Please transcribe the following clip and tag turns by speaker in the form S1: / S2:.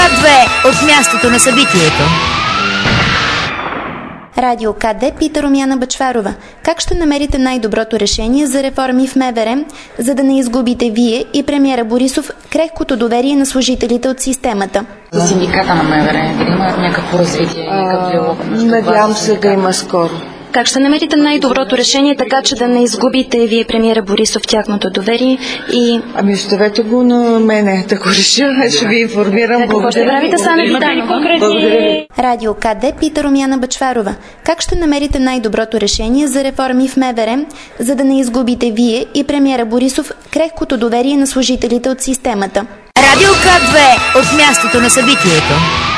S1: К2 от мястото на събитието.
S2: Радио КД пита Румяна Бъчварова: как ще намерите най-доброто решение за реформи в МВР, за да не изгубите вие и премиера Борисов крехкото доверие на служителите от системата?
S3: За синдиката на МВР да има някакво развитие, някакъв диалог?
S4: Надявам се да има скоро.
S2: Как ще намерите най-доброто решение, така че да не изгубите вие премиера Борисов тяхното доверие и...
S4: Оставете го на мене да го реша. Ще ви информирам.
S2: Какво ще правите, Сана Витанова?
S4: Благодаря ви.
S2: Радио КД пита Румяна Бъчварова: как ще намерите най-доброто решение за реформи в МВР, за да не изгубите вие и премиера Борисов крехкото доверие на служителите от системата?
S1: Радио К2 от мястото на събитието.